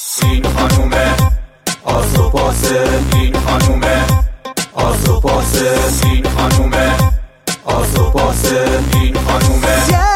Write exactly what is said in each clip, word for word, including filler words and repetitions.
این خانومه آسو پاسه، این خانومه آسو پاسه، این خانومه آسو پاسه، این خانومه.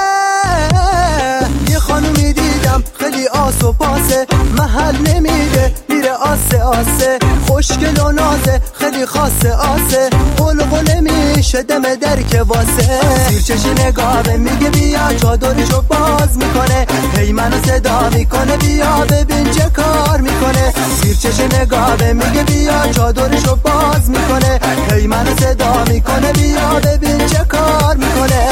یه خانومی دیدم خیلی آسو پاسه، محل نمیده میره آسه آسه، خوشگل و نازه خیلی خاصه آسه، قلقله میشه دم در که واسه، زیر چشی نگاهه میگه بیا چادرشو باز میکنه، هی منو صدا میکنه بیا ببین چه کار میکنه، زیر چشی نگاهه میگه بیا چادرشو باز میکنه، هی منو صدا میکنه بیا ببین چه کار میکنه.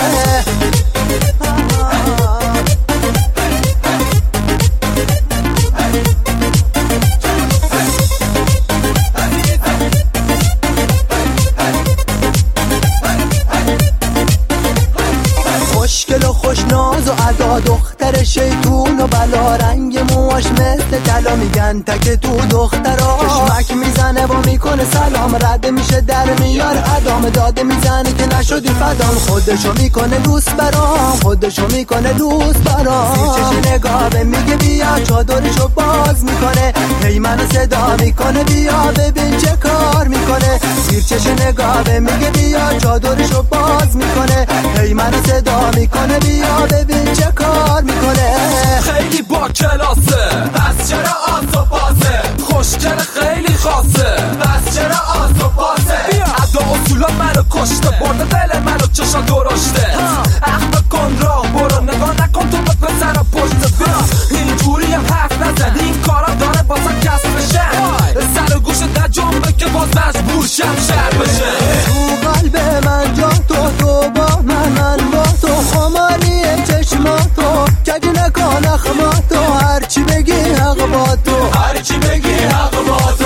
خوشگل و خوشناز و ادا، دختر شیطون و بلا، رنگ موهاش مثل طلا، میگن تک تو دخترا، چشمک میزنه و میکنه سلام، رد میشه در میار ادام، داده میزنه که نشدی فدام، خودشو میکنه دوست برام، خودشو میکنه دوست برام، زیر چشی نگاهه میگه بیا چادرشو باز میکنه، هی منو صدا میکنه بیا ببین چه کار میکنه، زیر چشی نگاهه میگه بیا چادرشو باز میکنه، هی منو صدا میکنه بیا ببین چه کار میکنه. خیلی با کلاسه پس چرا آسو پاسه، خوشگل خیلی خاصه پس چرا آسو پاسه، ادا اصولا منو کشته، برده دل منو چشا درشته، اخم کن راه برو نگاه نکن تو به پسر پشت بیا، اینجوری هم حرف نزن این کارا داره بازم کس بشه، سر و گوش در جنبه که باز مجبور شم شهر بشه، تو قلب من جا تو، تو با من من با تو، خماری چشماتو کج نکن اخماتو، هرچی بگی حق با تو، هرچی بگی حق با تو.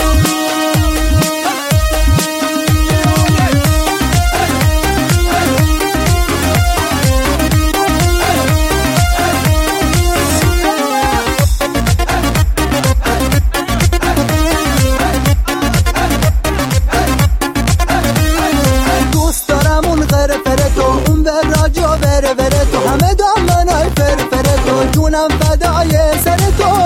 دوست دارم اون غره فره تو، اون به راجا بره بره تو، همه دامنای فرفره تو، جونم فدای سر تو،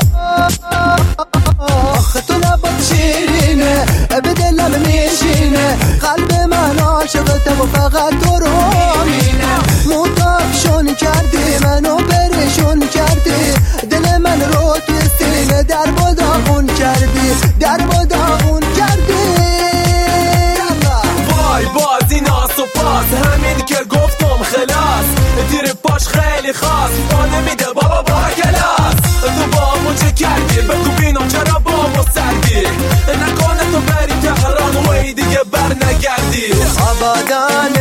آخه تو لبات شیرینه به دلم میشینه، قلب من عاشقته و فقط تو رو مینه، متافشون کردی منو پریشون کردی، دل من رو توی سینه در و داغون کردی، در و داغون کردی. وای باز این آسو پاس، همین که گفتم خلاص، دیر پاش خیلی خاص، با نمیده بابا با کلاس، تو با همون چه کردی بگو بینم چرا با همون سردی، نکنه تو بری تهران و ای دیگه بر نگردی آبادان